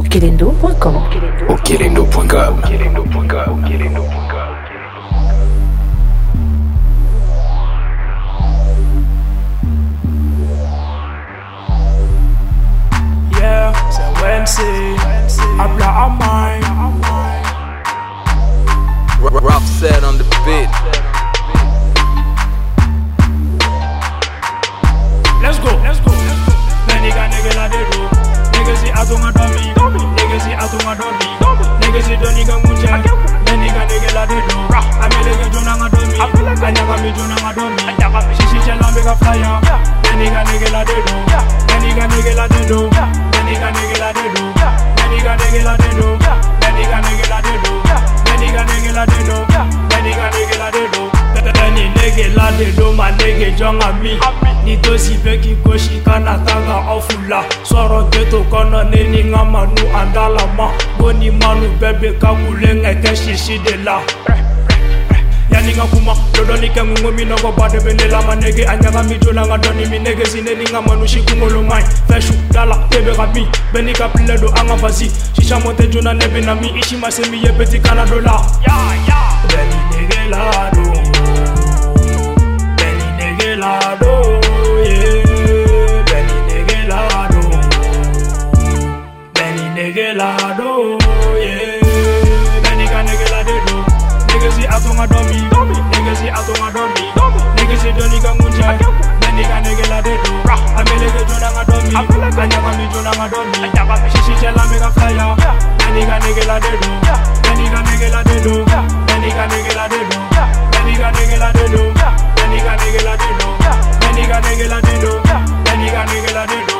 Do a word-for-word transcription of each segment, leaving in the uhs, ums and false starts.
Okelendo point com. Okelendo point com. Yeah, c'est Wednesday, habla a mine. Rough set on the beat. Let's go, let's go. Nigga, nigga, la de do. Nigga, si atunga domi. Nigga, si atunga domi. Nigga, si do nigga munja. Nigga, nigga, la de do. Ame nigga jona nga domi. Anyaga mi jona nga domi. Shishi chela mbeka flyer. Nigga, nigga, la de do. Nigga, nigga, la de do. Nigga, nigga, la de do. Nigga, nigga, la de do. Nigga, nigga, la de do. Nigga, nigga, la de do. Nigga, nigga, la de do. Ni nigga la de do, ma nigga jonga mi. Ni dosi beki goshi kana tanga ofula. Soro geto kono neni nga manu andala ma. Boni manu bebe kakule ngeke shishi de la. Yani nga kuma, lodo ni ke mungo mi nogo bade bende la ma nege. Anyaga mi jona nga doni mi nege zine ni nga manu shikungolo mai. Feshu, dala, tebe gabi, beni ka piledo anga vazi. Shisha monte jona nebe na mi, ishi masemi ye peti kana dola. Ya, ya, beni nege la do. Beni nege la do, yeah. Beni nege la do. Beni nege la do, yeah. Beni ka nege la de do. Nigga si atunga domi, nigga si atunga domi, nigga si doni ka munja, nigga nigga la de do. Ame nigga jona nga domi, anyaga mi jona nga domi. Shishi chela mega flyer, nigga nigga la de do, nigga nigga la de do, nigga nigga la de do, nigga nigga la de do, nigga nigga la de do, nigga nigga la de do, nigga nigga la de do.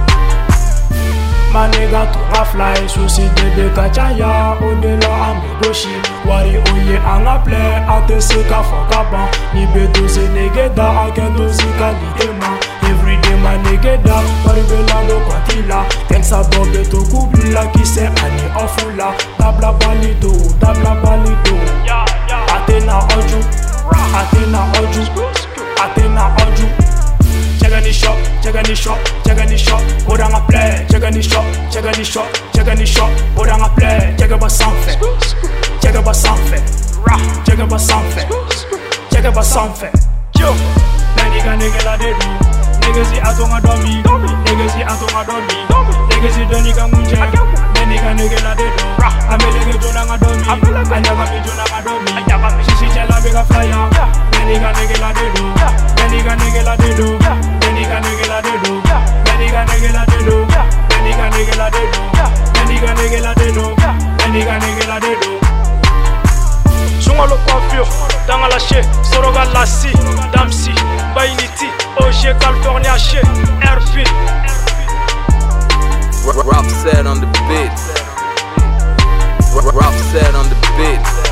Ma nigga to a fly, susi de kachaya, odela amigoshi. Wari oye anga play, ate seka fokaban. Ni beto se negeda, akendo zika ni ema. Everyday ma negeda, wari bela no kwatila. Thanks a bobe to kubila, kise ani ofula. Tabla balito, tabla balito. Ate na oju, ate na oju, ate na oju. Check any shop, check any shop, check any shop. Hold on a play, check any shop, check any shop, check any shop. Hold on a play, check about something, check about something, check about something, check about something. Yo, nigga nigga la de do, nigga si atunga domi, nigga si atunga domi, nigga si doni ka munja, nigga nigga la de do. Ame nigga jona nga domi, anyaga mi jona nga domi. Shishi chela mega flyer, nigga nigga la de do, nigga nigga la de do. Nigga nigga la de do, nigga nigga la de do, nigga nigga la de do, nigga nigga la de do, nigga nigga la de do. Sunga lo coiffure, danga la che, soroga la si, damsi, bainiti, oje California che, R P. Rough set on the beat. Rough set on the beat.